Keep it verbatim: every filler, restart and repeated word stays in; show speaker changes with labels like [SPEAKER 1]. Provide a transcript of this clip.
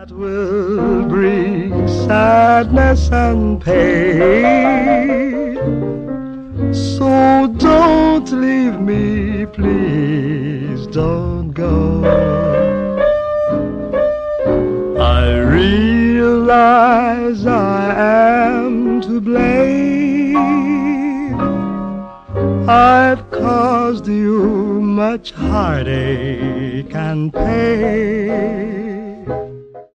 [SPEAKER 1] that will bring sadness and pain. So don't leave me, please don't go. I realize I am to blame. I've caused you much heartache and pain.